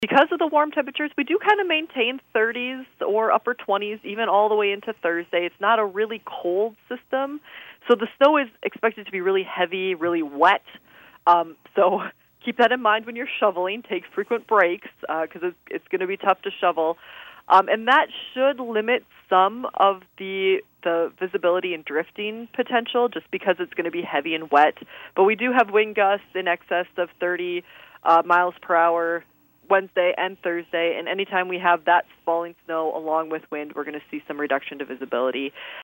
Because of the warm temperatures, we do kind of maintain 30s or upper 20s, even all the way into Thursday. It's not a really cold system, so the snow is expected to be really heavy, really wet. So keep that in mind when you're shoveling. Take frequent breaks because it's going to be tough to shovel. And that should limit some of the visibility and drifting potential just because it's going to be heavy and wet. But we do have wind gusts in excess of 30 miles per hour Wednesday and Thursday, and anytime we have that falling snow along with wind, we're going to see some reduction to visibility.